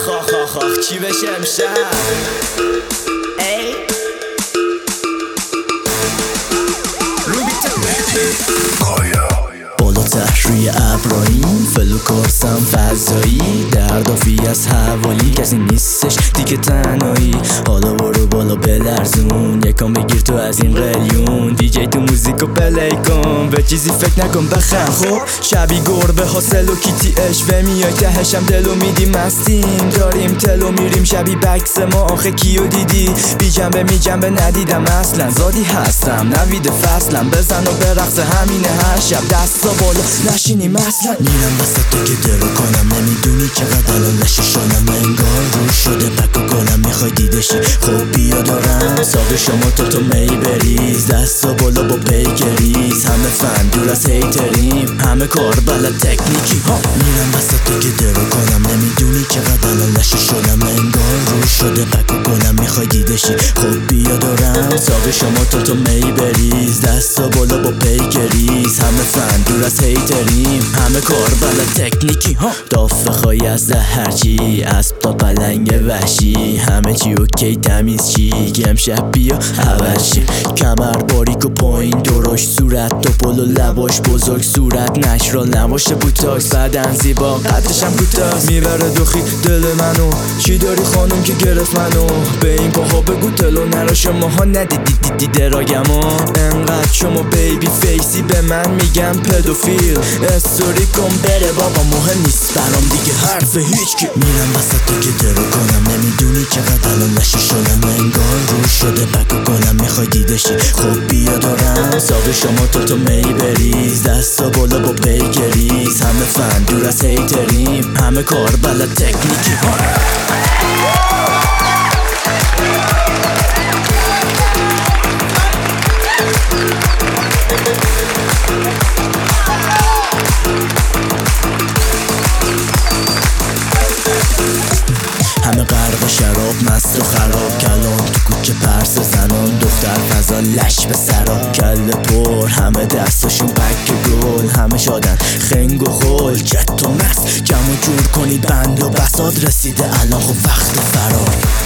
آخ چی بشه امشب؟ ای بالاتر روی ابراهیم فلو کارسم فضایی دردافی از حوالی کسی نیستش دیگه تنهایی حالا برو بالا بلرزون یکم بگیر تو از این قلیون دیجی تو موزیکو پلی کن به چیزی فکر نکن بخند خب شبی گربه حاصل و کیتی اشوه میای تهشم دلو میدی مستیم داریم تلو میریم شبی بکس ما آخه کیو دیدی بی جنبه می جنبه ندیدم اصلا زادی هستم نوید فصلم بزن و برقص همینه هر شب دستا بالا نشینیم اصلا میرم وسط تو که درو کنم نمیدونی چقدر الان نششانم انگار رو شده پک و گلم میخوای دیدشی خب بیا دارم ساق شما تو می بریز دستا بالا با پیکریز همه فن دور از هیتریم همه کار بلد تکنیکی ها میرم وسط تو که درو کنم نمیدونی چقدر الان نششانم انگار رو شده پک و گلم میخوای دیدشی خب بیا دارم ساق شما تو می بریز دستا بالا با پیکریز همه فن دور از هیتریم همه کار بلد تکنیکی ها دافه خواهی از هرچی اسب تا پلنگ وحشی همه چی اوکی تمیز چی امشب بیا عوضی کمر باریک و پایین درشت صورت توپل و لباش بزرگ صورت نشرال نباشه بوتاکس بدن زیبا قدشم کوتاست میبره دوخی دل منو چی داری خانم که گرفت منو به این پاها بگو تلو نرا شماها ندیدی دراگمو انقدر شما بیبی فیسی به من میگم پدوفیل استوری کن بره بابا مهم نیست برام دیگه حرف هیچکی میرم وسط تو که درو کنم نمیدونی چقدر الان نششانم انگار رو شده پک و گلم میخوای دیدشی خب بیا دارم ساق شما تو می بریز دستا بالا با پیکریز همه فن دور از هیتریم همه کار بلد تکنیکی ها همه غرق شراب مست و خراب کلام تو کوچه پرس زنان دختر فضا لش به سراب کل پر همه دستاشون پک گل همه شادن خنگ و خل جت و مست جمع جور کنید بند و بساد رسیده الان خب وقت فرار